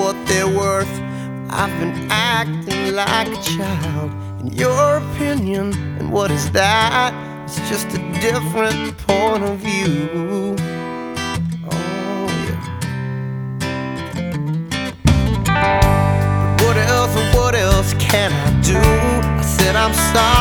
what they're worth. I've been acting like a child in your opinion, and what is that? It's just a different point of view. Oh yeah. But what else can I do? I said I'm sorry